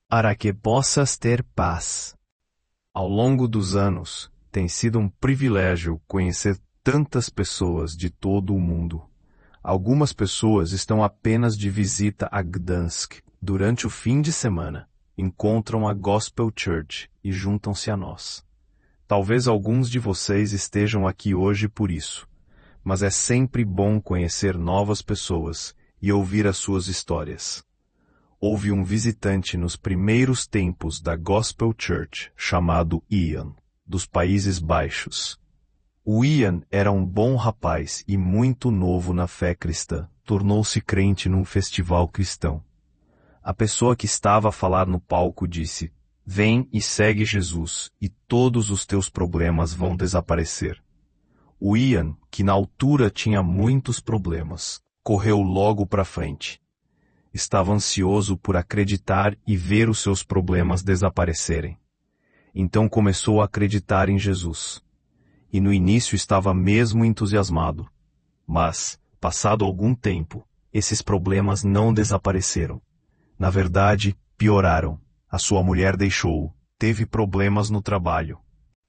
para que possas ter paz. Ao longo dos anos, tem sido um privilégio conhecer tantas pessoas de todo o mundo. Algumas pessoas estão apenas de visita a Gdansk durante o fim de semana, encontram a Gospel Church e juntam-se a nós. Talvez alguns de vocês estejam aqui hoje por isso, mas é sempre bom conhecer novas pessoas e ouvir as suas histórias. Houve um visitante nos primeiros tempos da Gospel Church chamado Ian, dos Países Baixos. O Ian era um bom rapaz e muito novo na fé cristã. Tornou-se crente num festival cristão. A pessoa que estava a falar no palco disse: "Vem e segue Jesus, e todos os teus problemas vão desaparecer." O Ian, que na altura tinha muitos problemas, correu logo para frente. Estava ansioso por acreditar e ver os seus problemas desaparecerem. Então começou a acreditar em Jesus. E no início estava mesmo entusiasmado. Mas, passado algum tempo, esses problemas não desapareceram. Na verdade, pioraram. A sua mulher deixou-o, teve problemas no trabalho.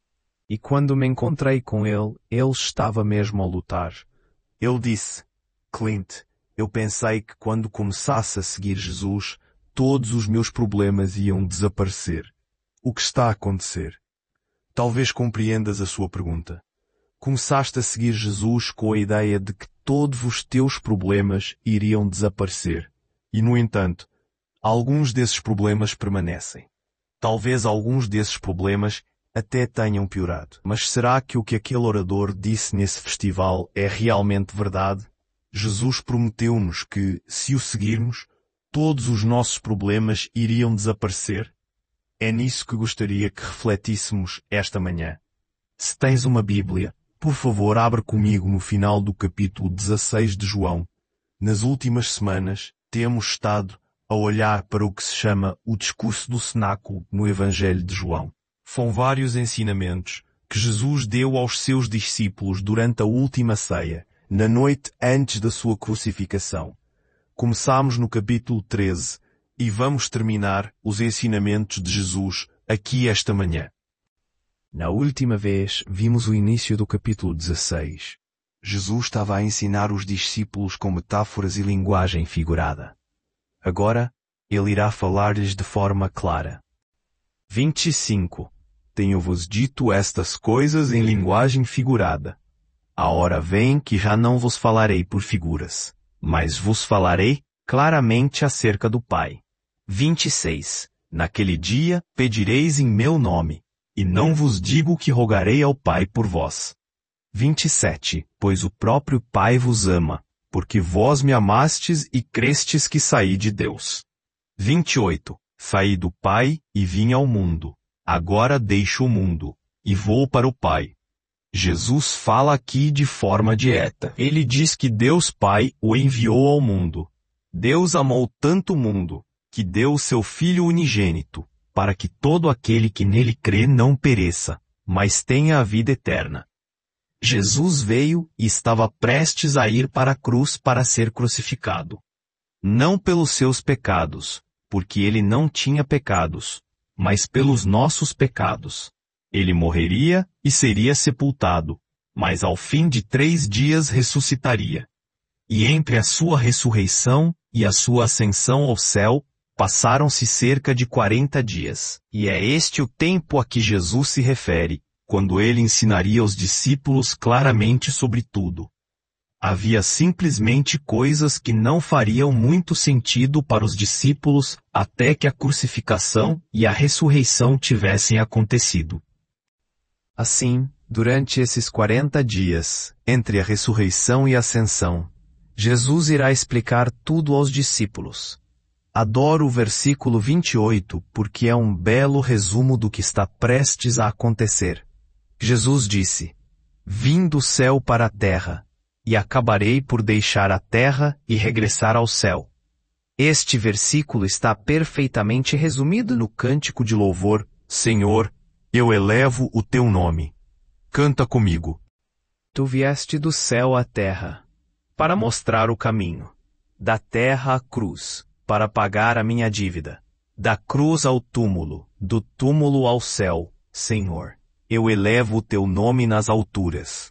E quando me encontrei com ele estava mesmo a lutar. Ele disse: "Clint, eu pensei que quando começasse a seguir Jesus, todos os meus problemas iam desaparecer. O que está a acontecer?" Talvez compreendas a sua pergunta. Começaste a seguir Jesus com a ideia de que todos os teus problemas iriam desaparecer. E, no entanto, alguns desses problemas permanecem. Talvez alguns desses problemas até tenham piorado. Mas será que o que aquele orador disse nesse festival é realmente verdade? Jesus prometeu-nos que, se o seguirmos, todos os nossos problemas iriam desaparecer? É nisso que gostaria que refletíssemos esta manhã. Se tens uma Bíblia, por favor abre comigo no final do capítulo 16 de João. Nas últimas semanas, temos estado a olhar para o que se chama o discurso do cenáculo no Evangelho de João. São vários ensinamentos que Jesus deu aos seus discípulos durante a última ceia, na noite antes da sua crucificação. Começamos no capítulo 13 e vamos terminar os ensinamentos de Jesus aqui esta manhã. Na última vez, vimos o início do capítulo 16. Jesus estava a ensinar os discípulos com metáforas e linguagem figurada. Agora, ele irá falar-lhes de forma clara. 25. Tenho-vos dito estas coisas em linguagem figurada. A hora vem que já não vos falarei por figuras, mas vos falarei claramente acerca do Pai. 26. Naquele dia pedireis em meu nome, e não vos digo que rogarei ao Pai por vós. 27. Pois o próprio Pai vos ama, porque vós me amastes e crestes que saí de Deus. 28. Saí do Pai e vim ao mundo. Agora deixo o mundo, e vou para o Pai. Jesus fala aqui de forma direta. Ele diz que Deus Pai o enviou ao mundo. Deus amou tanto o mundo, que deu o seu Filho unigênito, para que todo aquele que nele crê não pereça, mas tenha a vida eterna. Jesus veio e estava prestes a ir para a cruz para ser crucificado. Não pelos seus pecados, porque ele não tinha pecados, mas pelos nossos pecados. Ele morreria e seria sepultado, mas ao fim de 3 dias ressuscitaria. E entre a sua ressurreição e a sua ascensão ao céu, passaram-se cerca de 40 dias. E é este o tempo a que Jesus se refere, quando ele ensinaria aos discípulos claramente sobre tudo. Havia simplesmente coisas que não fariam muito sentido para os discípulos até que a crucificação e a ressurreição tivessem acontecido. Assim, durante esses 40 dias, entre a ressurreição e a ascensão, Jesus irá explicar tudo aos discípulos. Adoro o versículo 28 porque é um belo resumo do que está prestes a acontecer. Jesus disse: "Vim do céu para a terra, e acabarei por deixar a terra e regressar ao céu." Este versículo está perfeitamente resumido no cântico de louvor: "Senhor, eu elevo o teu nome." Canta comigo. Tu vieste do céu à terra, para mostrar o caminho, da terra à cruz, para pagar a minha dívida. Da cruz ao túmulo, do túmulo ao céu, Senhor, eu elevo o teu nome nas alturas.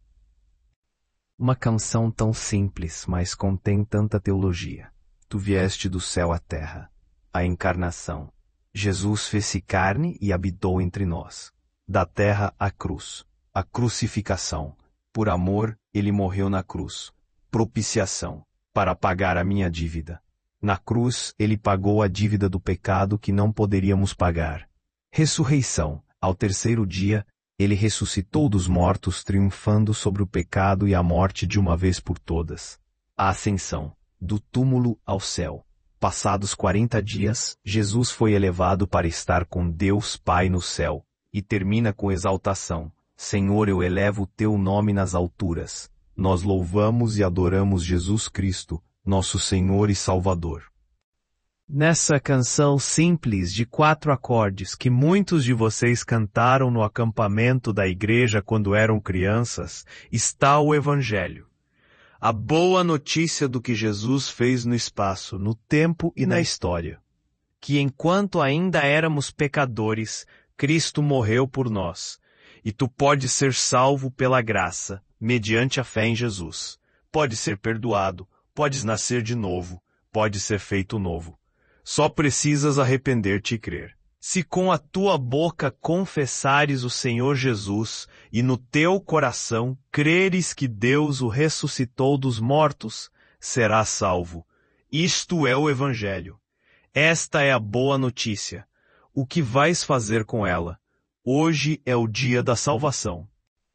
Uma canção tão simples, mas contém tanta teologia. Tu vieste do céu à terra. A encarnação. Jesus fez-se carne e habitou entre nós. Da terra à cruz. A crucificação. Por amor, ele morreu na cruz. Propiciação. Para pagar a minha dívida. Na cruz, ele pagou a dívida do pecado que não poderíamos pagar. Ressurreição. Ao terceiro dia, ele ressuscitou dos mortos, triunfando sobre o pecado e a morte de uma vez por todas. A ascensão. Do túmulo ao céu. Passados 40 dias, Jesus foi elevado para estar com Deus Pai no céu. E termina com exaltação. Senhor, eu elevo o teu nome nas alturas. Nós louvamos e adoramos Jesus Cristo, nosso Senhor e Salvador. Nessa canção simples de 4 acordes que muitos de vocês cantaram no acampamento da igreja quando eram crianças, está o Evangelho. A boa notícia do que Jesus fez no espaço, no tempo e na história. Que enquanto ainda éramos pecadores, Cristo morreu por nós. E tu podes ser salvo pela graça, mediante a fé em Jesus. Podes ser perdoado, podes nascer de novo, pode ser feito novo. Só precisas arrepender-te e crer. Se com a tua boca confessares o Senhor Jesus e no teu coração creres que Deus o ressuscitou dos mortos, serás salvo. Isto é o Evangelho. Esta é a boa notícia. O que vais fazer com ela? Hoje é o dia da salvação.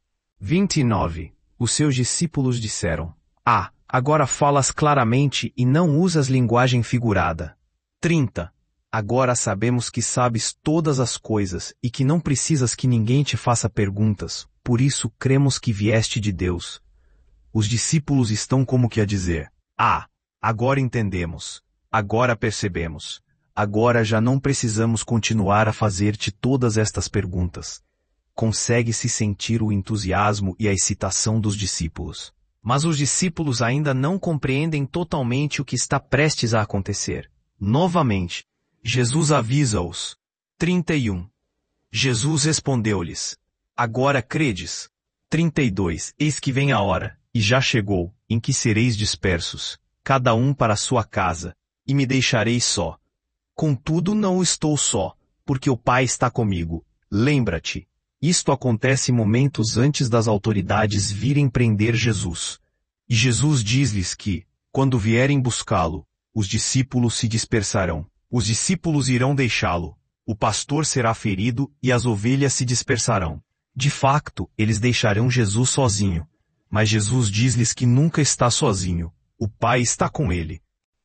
29. Os seus discípulos disseram: agora falas claramente e não usas linguagem figurada. 30. Agora sabemos que sabes todas as coisas e que não precisas que ninguém te faça perguntas, por isso cremos que vieste de Deus. Os discípulos estão como que a dizer: agora entendemos, agora percebemos, agora já não precisamos continuar a fazer-te todas estas perguntas. Consegue-se sentir o entusiasmo e a excitação dos discípulos. Mas os discípulos ainda não compreendem totalmente o que está prestes a acontecer. Novamente, Jesus avisa-os. 31. Jesus respondeu-lhes: agora credes. 32. Eis que vem a hora, e já chegou, em que sereis dispersos, cada um para a sua casa, e me deixareis só. Contudo não estou só, porque o Pai está comigo. Lembra-te. Isto acontece momentos antes das autoridades virem prender Jesus. E Jesus diz-lhes que, quando vierem buscá-lo, os discípulos se dispersarão. Os discípulos irão deixá-lo. O pastor será ferido e as ovelhas se dispersarão. De facto, eles deixarão Jesus sozinho. Mas Jesus diz-lhes que nunca está sozinho. O Pai está com ele.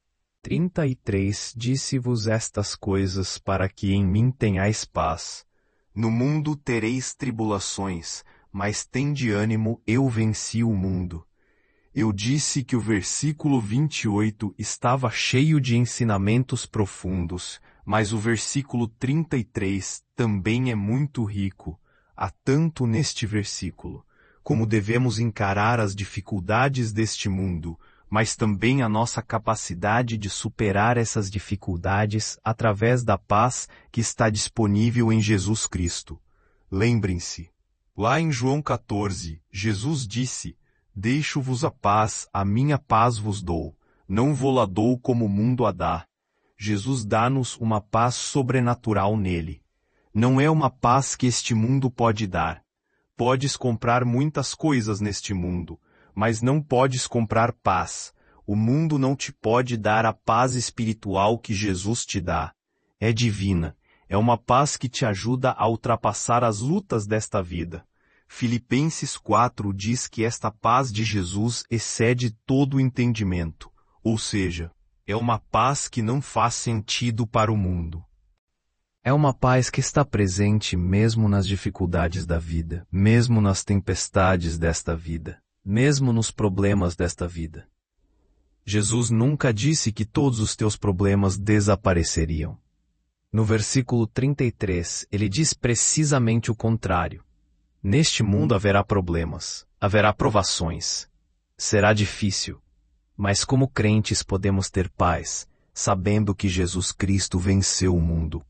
33. Disse-vos estas coisas para que em mim tenhais paz. No mundo tereis tribulações, mas tende ânimo, eu venci o mundo. Eu disse que o versículo 28 estava cheio de ensinamentos profundos, mas o versículo 33 também é muito rico. Há tanto neste versículo, como devemos encarar as dificuldades deste mundo, mas também a nossa capacidade de superar essas dificuldades através da paz que está disponível em Jesus Cristo. Lembrem-se, lá em João 14, Jesus disse: deixo-vos a paz, a minha paz vos dou, não vou-la dou como o mundo a dá. Jesus dá-nos uma paz sobrenatural nele. Não é uma paz que este mundo pode dar. Podes comprar muitas coisas neste mundo, mas não podes comprar paz. O mundo não te pode dar a paz espiritual que Jesus te dá. É divina. É uma paz que te ajuda a ultrapassar as lutas desta vida. Filipenses 4 diz que esta paz de Jesus excede todo o entendimento. Ou seja, é uma paz que não faz sentido para o mundo. É uma paz que está presente mesmo nas dificuldades da vida, mesmo nas tempestades desta vida, mesmo nos problemas desta vida. Jesus nunca disse que todos os teus problemas desapareceriam. No versículo 33, ele diz precisamente o contrário. Neste mundo haverá problemas, haverá provações. Será difícil, mas como crentes podemos ter paz, sabendo que Jesus Cristo venceu o mundo.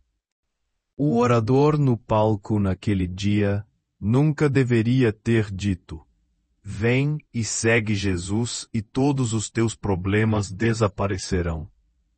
O orador no palco naquele dia nunca deveria ter dito: vem e segue Jesus e todos os teus problemas desaparecerão.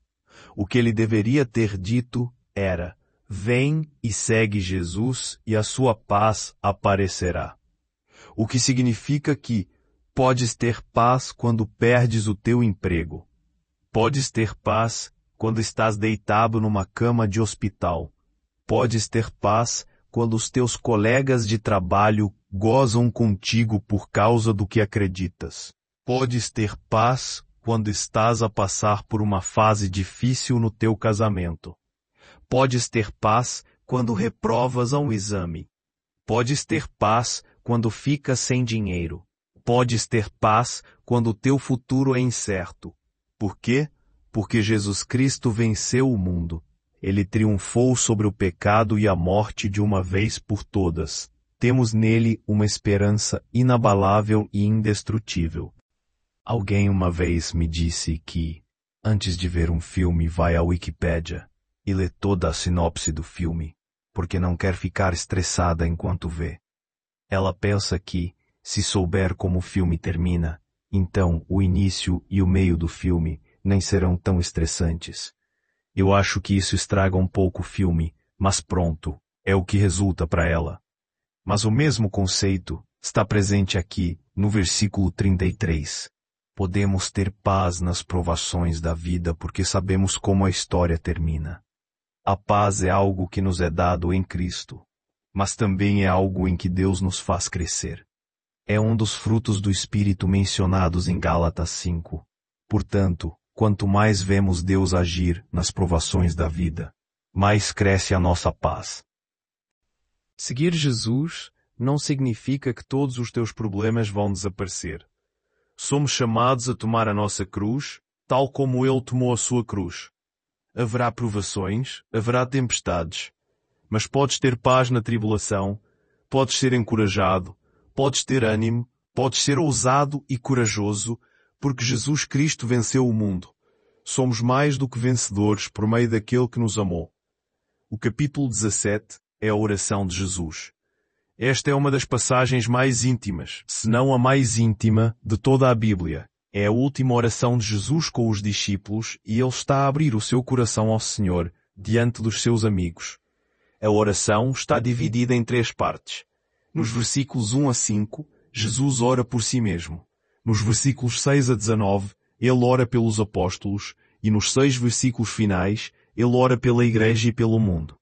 O que ele deveria ter dito era: vem e segue Jesus e a sua paz aparecerá. O que significa que podes ter paz quando perdes o teu emprego. Podes ter paz quando estás deitado numa cama de hospital. Podes ter paz quando os teus colegas de trabalho gozam contigo por causa do que acreditas. Podes ter paz quando estás a passar por uma fase difícil no teu casamento. Podes ter paz quando reprovas a um exame. Podes ter paz quando ficas sem dinheiro. Podes ter paz quando o teu futuro é incerto. Por quê? Porque Jesus Cristo venceu o mundo. Ele triunfou sobre o pecado e a morte de uma vez por todas. Temos nele uma esperança inabalável e indestrutível. Alguém uma vez me disse que, antes de ver um filme, vai à Wikipédia e lê toda a sinopse do filme, porque não quer ficar estressada enquanto vê. Ela pensa que, se souber como o filme termina, então o início e o meio do filme nem serão tão estressantes. Eu acho que isso estraga um pouco o filme, mas pronto, é o que resulta para ela. Mas o mesmo conceito está presente aqui, no versículo 33. Podemos ter paz nas provações da vida porque sabemos como a história termina. A paz é algo que nos é dado em Cristo, mas também é algo em que Deus nos faz crescer. É um dos frutos do Espírito mencionados em Gálatas 5. Portanto, quanto mais vemos Deus agir nas provações da vida, mais cresce a nossa paz. Seguir Jesus não significa que todos os teus problemas vão desaparecer. Somos chamados a tomar a nossa cruz, tal como Ele tomou a sua cruz. Haverá provações, haverá tempestades, mas podes ter paz na tribulação, podes ser encorajado, podes ter ânimo, podes ser ousado e corajoso, porque Jesus Cristo venceu o mundo. Somos mais do que vencedores por meio daquele que nos amou. O capítulo 17 é a oração de Jesus. Esta é uma das passagens mais íntimas, se não a mais íntima, de toda a Bíblia. É a última oração de Jesus com os discípulos e ele está a abrir o seu coração ao Senhor diante dos seus amigos. A oração está dividida em 3 partes. Nos versículos 1 a 5, Jesus ora por si mesmo. Nos versículos 6 a 19, ele ora pelos apóstolos, e nos 6 versículos finais, ele ora pela igreja e pelo mundo.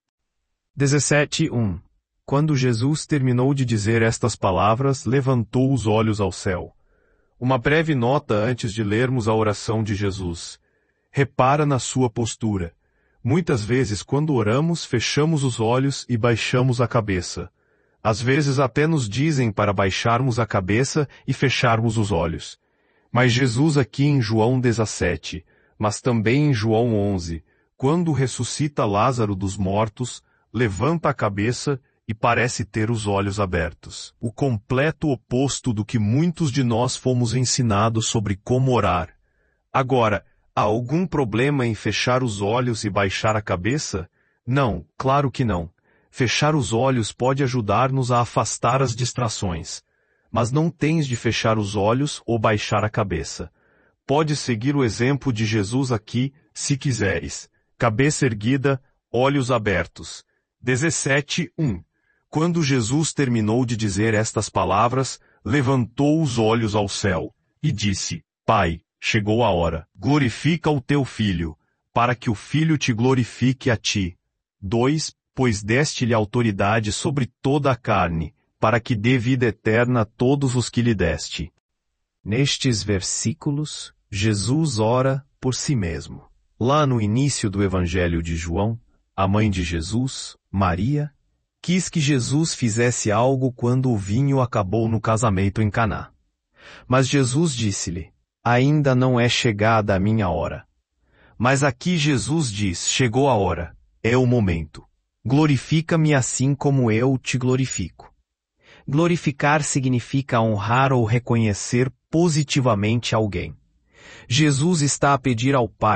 17:1. Quando Jesus terminou de dizer estas palavras, levantou os olhos ao céu. Uma breve nota antes de lermos a oração de Jesus. Repara na sua postura. Muitas vezes, quando oramos, fechamos os olhos e baixamos a cabeça. Às vezes até nos dizem para baixarmos a cabeça e fecharmos os olhos. Mas Jesus aqui em João 17, mas também em João 11, quando ressuscita Lázaro dos mortos, levanta a cabeça e parece ter os olhos abertos. O completo oposto do que muitos de nós fomos ensinados sobre como orar. Agora, há algum problema em fechar os olhos e baixar a cabeça? Não, claro que não. Fechar os olhos pode ajudar-nos a afastar as distrações. Mas não tens de fechar os olhos ou baixar a cabeça. Podes seguir o exemplo de Jesus aqui, se quiseres. Cabeça erguida, olhos abertos. 17:1. Quando Jesus terminou de dizer estas palavras, levantou os olhos ao céu e disse: Pai, chegou a hora. Glorifica o teu Filho, para que o Filho te glorifique a ti. 2. Pois deste-lhe autoridade sobre toda a carne, para que dê vida eterna a todos os que lhe deste. Nestes versículos, Jesus ora por si mesmo. Lá no início do Evangelho de João, a mãe de Jesus, Maria, quis que Jesus fizesse algo quando o vinho acabou no casamento em Caná. Mas Jesus disse-lhe: ainda não é chegada a minha hora. Mas aqui Jesus diz: chegou a hora, é o momento. Glorifica-me assim como eu te glorifico. Glorificar significa honrar ou reconhecer positivamente alguém. Jesus está a pedir ao Pai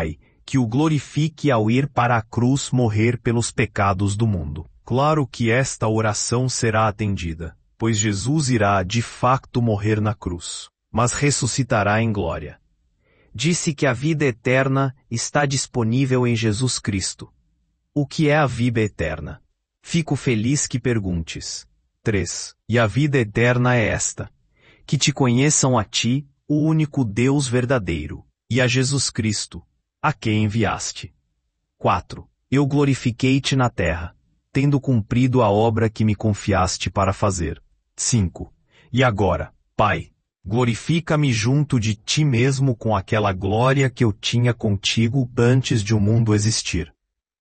que o glorifique ao ir para a cruz morrer pelos pecados do mundo. Claro que esta oração será atendida, pois Jesus irá de facto morrer na cruz, mas ressuscitará em glória. Disse que a vida eterna está disponível em Jesus Cristo. O que é a vida eterna? Fico feliz que perguntes. 3. E a vida eterna é esta: que te conheçam a ti, o único Deus verdadeiro, e a Jesus Cristo, a quem enviaste. 4. Eu glorifiquei-te na terra, tendo cumprido a obra que me confiaste para fazer. 5. E agora, Pai, glorifica-me junto de ti mesmo com aquela glória que eu tinha contigo antes de o mundo existir.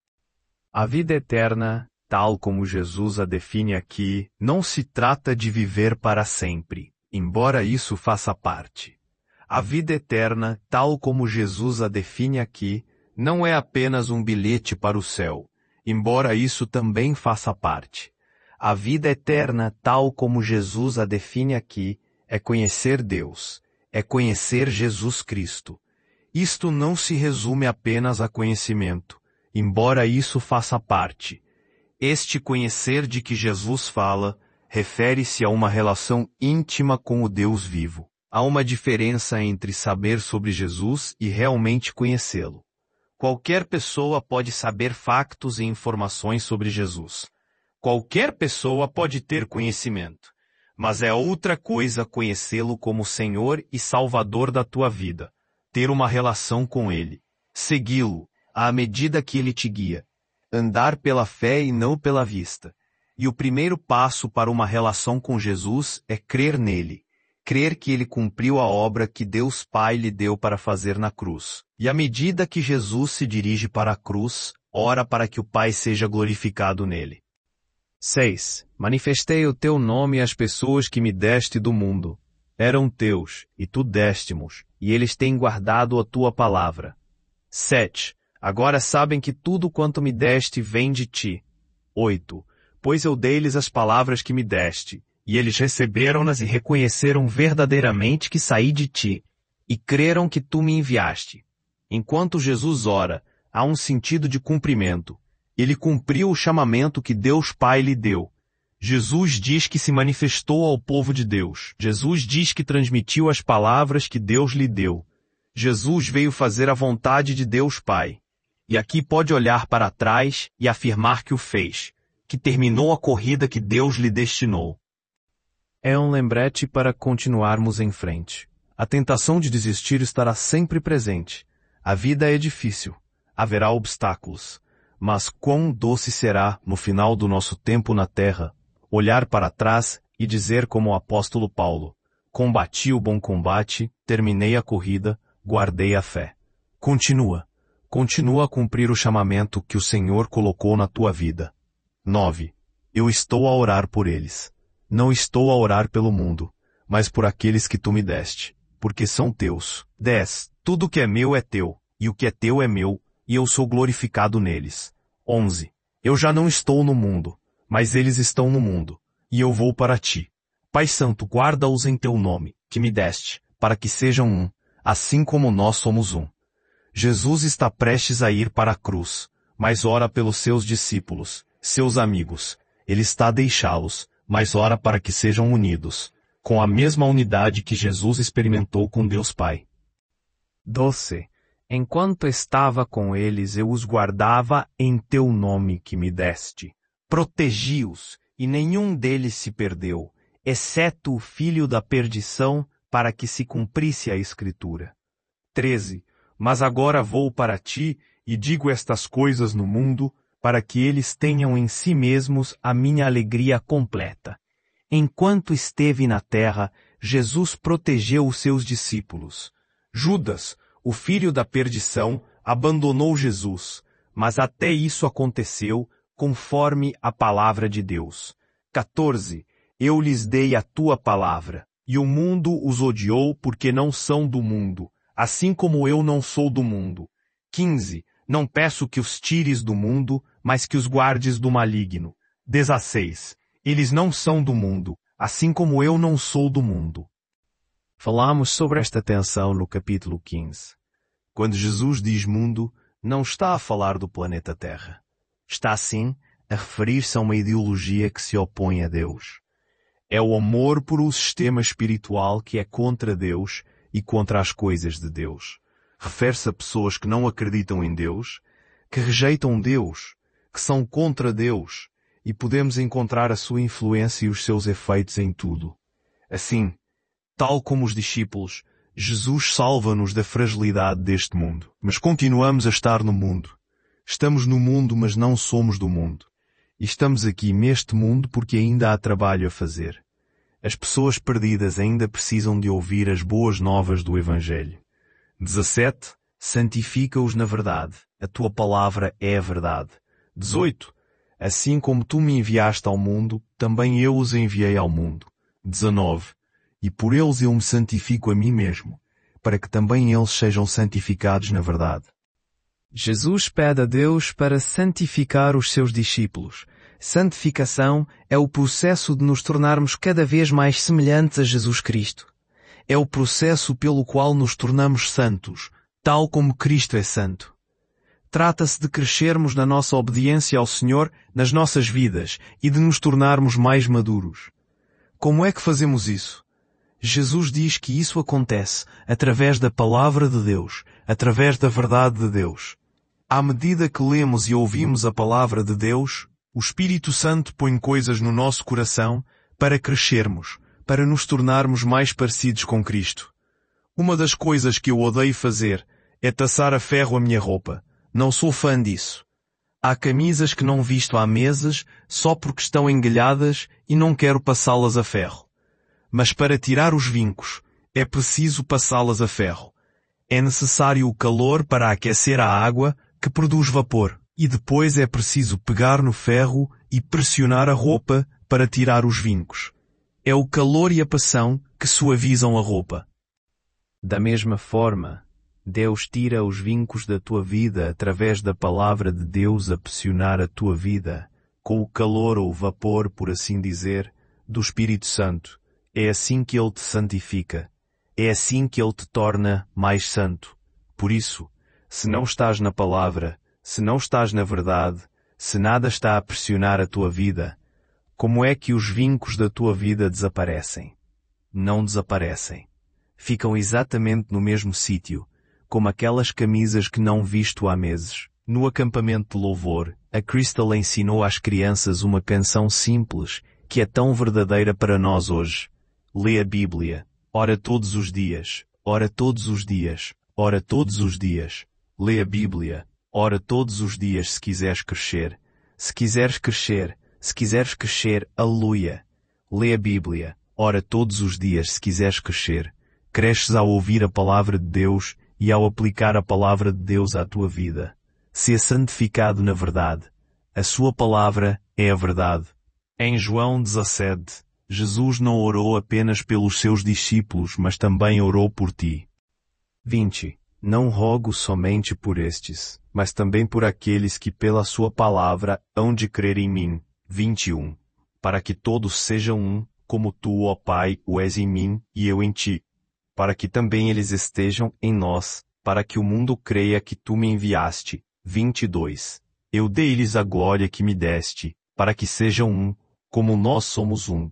A vida eterna, tal como Jesus a define aqui, não se trata de viver para sempre, embora isso faça parte. A vida eterna, tal como Jesus a define aqui, não é apenas um bilhete para o céu, embora isso também faça parte. A vida eterna, tal como Jesus a define aqui, é conhecer Deus, é conhecer Jesus Cristo. Isto não se resume apenas a conhecimento, embora isso faça parte. Este conhecer de que Jesus fala refere-se a uma relação íntima com o Deus vivo. Há uma diferença entre saber sobre Jesus e realmente conhecê-lo. Qualquer pessoa pode saber factos e informações sobre Jesus. Qualquer pessoa pode ter conhecimento. Mas é outra coisa conhecê-lo como Senhor e Salvador da tua vida. Ter uma relação com Ele. Segui-lo, à medida que Ele te guia. Andar pela fé e não pela vista. E o primeiro passo para uma relação com Jesus é crer nele. Crer que ele cumpriu a obra que Deus Pai lhe deu para fazer na cruz. E à medida que Jesus se dirige para a cruz, ora para que o Pai seja glorificado nele. 6. Manifestei o teu nome às pessoas que me deste do mundo. Eram teus, e tu deste-mos, e eles têm guardado a tua palavra. 7. Agora sabem que tudo quanto me deste vem de ti. 8. Pois eu dei-lhes as palavras que me deste, e eles receberam-nas e reconheceram verdadeiramente que saí de ti, e creram que tu me enviaste. Enquanto Jesus ora, há um sentido de cumprimento. Ele cumpriu o chamamento que Deus Pai lhe deu. Jesus diz que se manifestou ao povo de Deus. Jesus diz que transmitiu as palavras que Deus lhe deu. Jesus veio fazer a vontade de Deus Pai. E aqui pode olhar para trás e afirmar que o fez, que terminou a corrida que Deus lhe destinou. É um lembrete para continuarmos em frente. A tentação de desistir estará sempre presente. A vida é difícil. Haverá obstáculos. Mas quão doce será, no final do nosso tempo na terra, olhar para trás e dizer como o apóstolo Paulo: combati o bom combate, terminei a corrida, guardei a fé. Continua a cumprir o chamamento que o Senhor colocou na tua vida. 9. Eu estou a orar por eles. Não estou a orar pelo mundo, mas por aqueles que tu me deste, porque são teus. 10. Tudo que é meu é teu, e o que é teu é meu, e eu sou glorificado neles. 11. Eu já não estou no mundo, mas eles estão no mundo, e eu vou para ti. Pai Santo, guarda-os em teu nome, que me deste, para que sejam um, assim como nós somos um. Jesus está prestes a ir para a cruz, mas ora pelos seus discípulos, seus amigos. Ele está a deixá-los, mas ora para que sejam unidos, com a mesma unidade que Jesus experimentou com Deus Pai. 12. Enquanto estava com eles, eu os guardava em teu nome que me deste. Protegi-os, e nenhum deles se perdeu, exceto o filho da perdição, para que se cumprisse a Escritura. 13. Mas agora vou para ti, e digo estas coisas no mundo, para que eles tenham em si mesmos a minha alegria completa. Enquanto esteve na terra, Jesus protegeu os seus discípulos. Judas, o filho da perdição, abandonou Jesus, mas até isso aconteceu conforme a palavra de Deus. 14. Eu lhes dei a tua palavra, e o mundo os odiou porque não são do mundo, assim como eu não sou do mundo. 15. Não peço que os tires do mundo, mas que os guardes do maligno. 16. Eles não são do mundo, assim como eu não sou do mundo. Falamos sobre esta tensão no capítulo 15. Quando Jesus diz mundo, não está a falar do planeta Terra. Está, sim, a referir-se a uma ideologia que se opõe a Deus. É o amor por um sistema espiritual que é contra Deus e contra as coisas de Deus. Refere-se a pessoas que não acreditam em Deus, que rejeitam Deus, que são contra Deus, e podemos encontrar a sua influência e os seus efeitos em tudo. Assim, tal como os discípulos, Jesus salva-nos da fragilidade deste mundo. Mas continuamos a estar no mundo. Estamos no mundo, mas não somos do mundo. E estamos aqui neste mundo porque ainda há trabalho a fazer. As pessoas perdidas ainda precisam de ouvir as boas novas do Evangelho. 17. Santifica-os na verdade. A tua palavra é a verdade. 18. Assim como tu me enviaste ao mundo, também eu os enviei ao mundo. 19. E por eles eu me santifico a mim mesmo, para que também eles sejam santificados na verdade. Jesus pede a Deus para santificar os seus discípulos. Santificação é o processo de nos tornarmos cada vez mais semelhantes a Jesus Cristo. É o processo pelo qual nos tornamos santos, tal como Cristo é santo. Trata-se de crescermos na nossa obediência ao Senhor nas nossas vidas e de nos tornarmos mais maduros. Como é que fazemos isso? Jesus diz que isso acontece através da palavra de Deus, através da verdade de Deus. À medida que lemos e ouvimos a palavra de Deus, o Espírito Santo põe coisas no nosso coração para crescermos, para nos tornarmos mais parecidos com Cristo. Uma das coisas que eu odeio fazer é taçar a ferro a minha roupa. Não sou fã disso. Há camisas que não visto há meses só porque estão engalhadas e não quero passá-las a ferro. Mas para tirar os vincos, é preciso passá-las a ferro. É necessário o calor para aquecer a água que produz vapor. E depois é preciso pegar no ferro e pressionar a roupa para tirar os vincos. É o calor e a pressão que suavizam a roupa. Da mesma forma, Deus tira os vincos da tua vida através da palavra de Deus a pressionar a tua vida, com o calor ou o vapor, por assim dizer, do Espírito Santo. É assim que Ele te santifica. É assim que Ele te torna mais santo. Por isso, se não estás na palavra, se não estás na verdade, se nada está a pressionar a tua vida, como é que os vincos da tua vida desaparecem? Não desaparecem. Ficam exatamente no mesmo sítio, como aquelas camisas que não visto há meses. No acampamento de louvor, a Crystal ensinou às crianças uma canção simples, que é tão verdadeira para nós hoje. Lê a Bíblia. Ora todos os dias. Ora todos os dias. Ora todos os dias. Lê a Bíblia. Ora todos os dias se quiseres crescer. Se quiseres crescer. Se quiseres crescer, aleluia. Lê a Bíblia. Ora todos os dias se quiseres crescer. Cresces ao ouvir a palavra de Deus e ao aplicar a palavra de Deus à tua vida. Ser santificado na verdade. A sua palavra é a verdade. Em João 17, Jesus não orou apenas pelos seus discípulos, mas também orou por ti. 20. Não rogo somente por estes, mas também por aqueles que pela sua palavra hão de crer em mim. 21. Para que todos sejam um, como tu, ó Pai, o és em mim e eu em ti. Para que também eles estejam em nós, para que o mundo creia que tu me enviaste. 22. Eu dei-lhes a glória que me deste, para que sejam um, como nós somos um.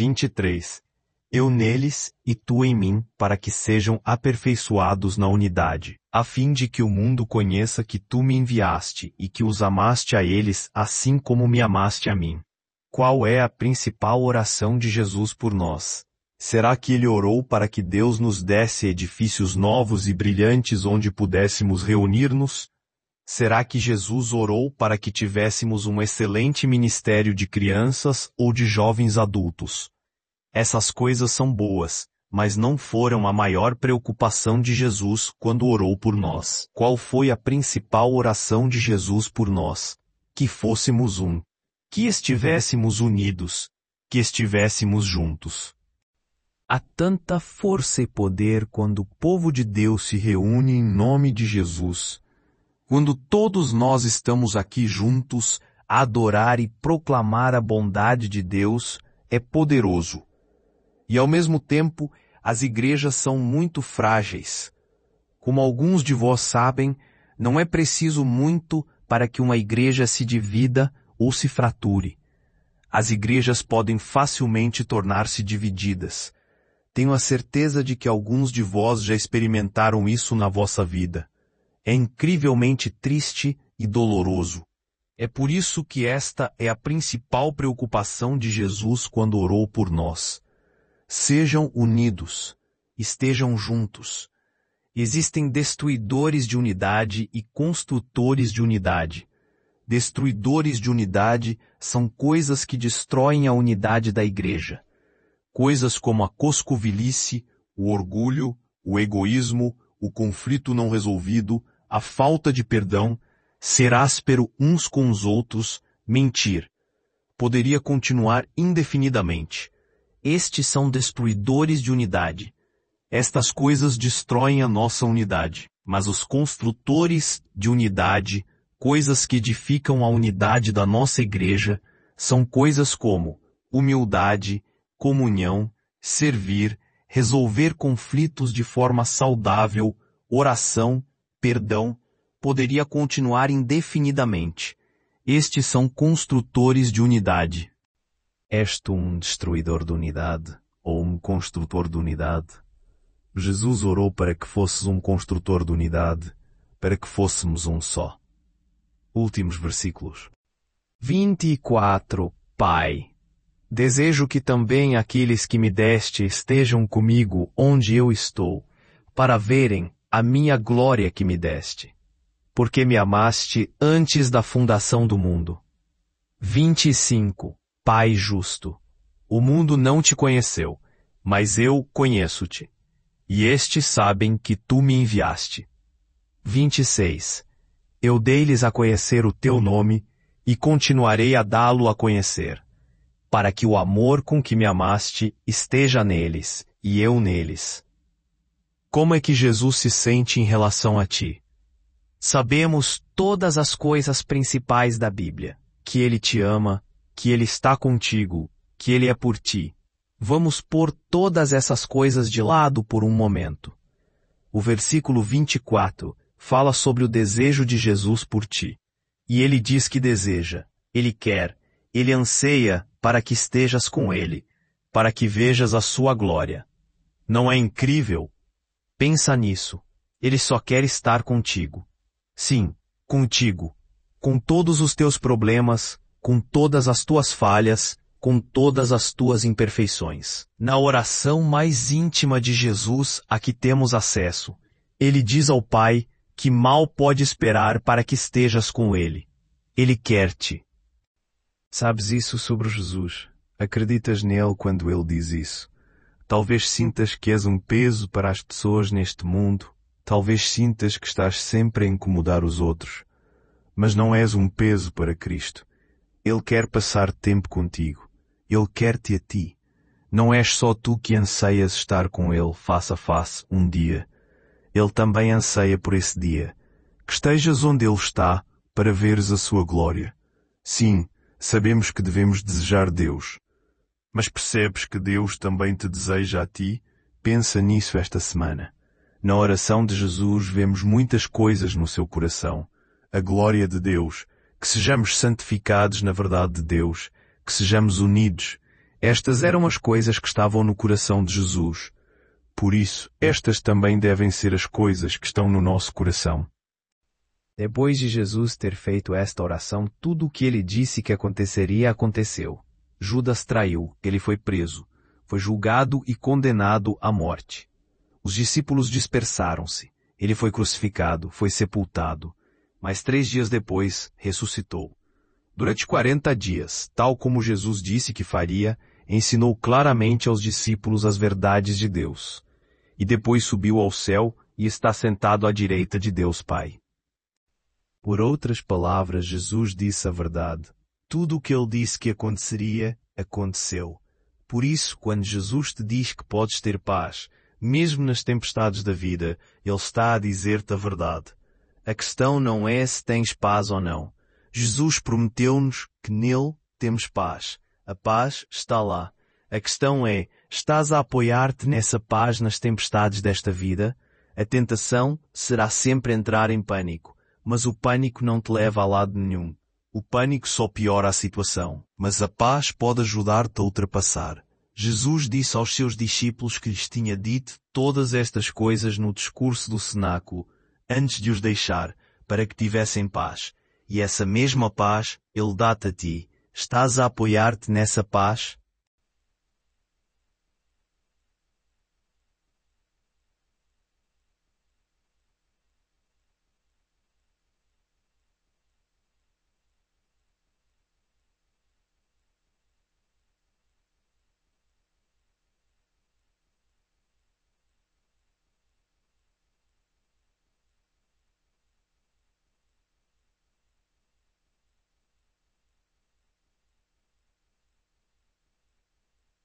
23. Eu neles e tu em mim, para que sejam aperfeiçoados na unidade, a fim de que o mundo conheça que tu me enviaste e que os amaste a eles assim como me amaste a mim. Qual é a principal oração de Jesus por nós? Será que ele orou para que Deus nos desse edifícios novos e brilhantes onde pudéssemos reunir-nos? Será que Jesus orou para que tivéssemos um excelente ministério de crianças ou de jovens adultos? Essas coisas são boas, mas não foram a maior preocupação de Jesus quando orou por nós. Qual foi a principal oração de Jesus por nós? Que fôssemos um. Que estivéssemos unidos. Que estivéssemos juntos. Há tanta força e poder quando o povo de Deus se reúne em nome de Jesus. Quando todos nós estamos aqui juntos, a adorar e proclamar a bondade de Deus, é poderoso. E ao mesmo tempo, as igrejas são muito frágeis. Como alguns de vós sabem, Não é preciso muito para que uma igreja se divida ou se frature. As igrejas podem facilmente tornar-se divididas. Tenho a certeza de que alguns de vós já experimentaram isso na vossa vida. É incrivelmente triste e doloroso. É por isso que esta é a principal preocupação de Jesus quando orou por nós. Sejam unidos, estejam juntos. Existem destruidores de unidade e construtores de unidade. Destruidores de unidade são coisas que destroem a unidade da igreja. Coisas como a coscovilice, o orgulho, o egoísmo, o conflito não resolvido, a falta de perdão, ser áspero uns com os outros, mentir. Poderia continuar indefinidamente. Estes são destruidores de unidade. Estas coisas destroem a nossa unidade, mas os construtores de unidade, coisas que edificam a unidade da nossa igreja, são coisas como humildade, comunhão, servir, resolver conflitos de forma saudável, oração, perdão. Poderia continuar indefinidamente. Estes são construtores de unidade. És tu um destruidor de unidade ou um construtor de unidade? Jesus orou para que fosses um construtor de unidade, para que fôssemos um só. Últimos versículos. 24. Pai, desejo que também aqueles que me deste estejam comigo onde eu estou, para verem a minha glória que me deste, porque me amaste antes da fundação do mundo. 25. Pai justo, o mundo não te conheceu, mas eu conheço-te. E estes sabem que tu me enviaste. 26. Eu dei-lhes a conhecer o teu nome e continuarei a dá-lo a conhecer, para que o amor com que me amaste esteja neles e eu neles. Como é que Jesus se sente em relação a ti? Sabemos todas as coisas principais da Bíblia, que Ele te ama, que Ele está contigo, que Ele é por ti. Vamos pôr todas essas coisas de lado por um momento. O versículo 24 fala sobre o desejo de Jesus por ti. E Ele diz que deseja, Ele quer, Ele anseia para que estejas com Ele, para que vejas a sua glória. Não é incrível? Pensa nisso. Ele só quer estar contigo. Sim, contigo. Com todos os teus problemas, com todas as tuas falhas, com todas as tuas imperfeições. Na oração mais íntima de Jesus a que temos acesso, Ele diz ao Pai que mal pode esperar para que estejas com Ele. Ele quer-te. Sabes isso sobre Jesus? Acreditas nele quando Ele diz isso? Talvez sintas que és um peso para as pessoas neste mundo. Talvez sintas que estás sempre a incomodar os outros. Mas não és um peso para Cristo. Ele quer passar tempo contigo. Ele quer-te a ti. Não és só tu que anseias estar com Ele face a face um dia. Ele também anseia por esse dia. Que estejas onde Ele está para veres a sua glória. Sim, sabemos que devemos desejar Deus. Mas percebes que Deus também te deseja a ti? Pensa nisso esta semana. Na oração de Jesus vemos muitas coisas no seu coração. A glória de Deus, que sejamos santificados na verdade de Deus, que sejamos unidos. Estas eram as coisas que estavam no coração de Jesus. Por isso, estas também devem ser as coisas que estão no nosso coração. Depois de Jesus ter feito esta oração, tudo o que ele disse que aconteceria aconteceu. Judas traiu, ele foi preso, foi julgado e condenado à morte. Os discípulos dispersaram-se, ele foi crucificado, foi sepultado, mas 3 dias depois ressuscitou. Durante 40 dias, tal como Jesus disse que faria, ensinou claramente aos discípulos as verdades de Deus. E depois subiu ao céu e está sentado à direita de Deus Pai. Por outras palavras, Jesus disse a verdade. Tudo o que ele disse que aconteceria, aconteceu. Por isso, quando Jesus te diz que podes ter paz, mesmo nas tempestades da vida, ele está a dizer-te a verdade. A questão não é se tens paz ou não. Jesus prometeu-nos que nele temos paz. A paz está lá. A questão é, estás a apoiar-te nessa paz nas tempestades desta vida? A tentação será sempre entrar em pânico. mas o pânico não te leva a lado nenhum. O pânico só piora a situação, mas a paz pode ajudar-te a ultrapassar. Jesus disse aos seus discípulos que lhes tinha dito todas estas coisas no discurso do cenáculo, antes de os deixar, para que tivessem paz. E essa mesma paz, Ele dá-te a ti. Estás a apoiar-te nessa paz?